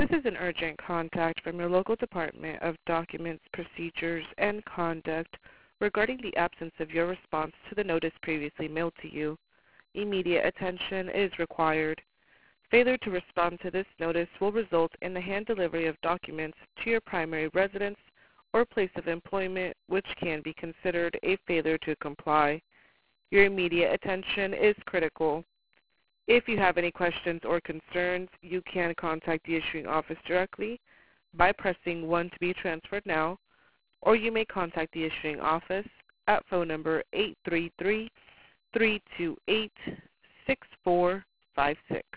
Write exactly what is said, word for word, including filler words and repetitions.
This is an urgent contact from your local Department of Documents, Procedures, and Conduct regarding the absence of your response to the notice previously mailed to you. Immediate attention is required. Failure to respond to this notice will result in the hand delivery of documents to your primary residence or place of employment, which can be considered a failure to comply. Your immediate attention is critical. If you have any questions or concerns, you can contact the issuing office directly by pressing one to be transferred now, or you may contact the issuing office at phone number eight three three, three two eight, six four five six.